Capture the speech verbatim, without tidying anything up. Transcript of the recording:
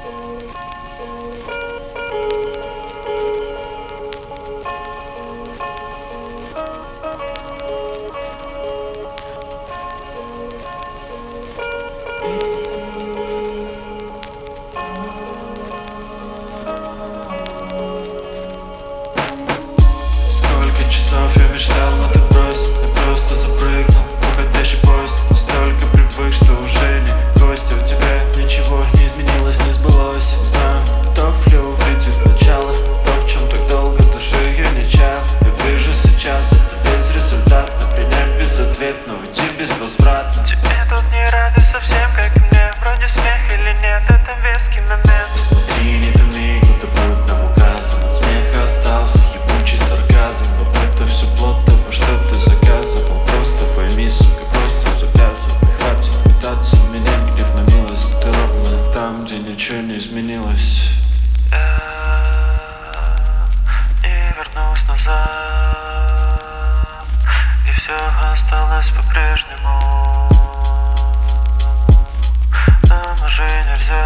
Сколько часов я мечтал, но ты бросил. Я просто запрыгнул в уходящий поезд. Настолько привык, что уже не гость. У тебя ничего не изменилось, не сбылось. Знаю, готов ли увидеть начало. То, в чем так долго души я не чаял. Я вижу сейчас, это безрезультатно. Принять безответно, уйти безвозвратно. Тебе тут не рады совсем, как и мне. Вроде смех или нет, это веский момент. Посмотри, не томи, куда путь нам указан. От смеха остался ебучий сарказм. Но это все плод того, что ты заказывал. Просто пойми, сука, просто завязывай. Хватит пытаться менять гнев на милость. Ты ровно там, где ничего не изменилось. Я не вернусь назад, где все осталось по-прежнему. Нам уже нельзя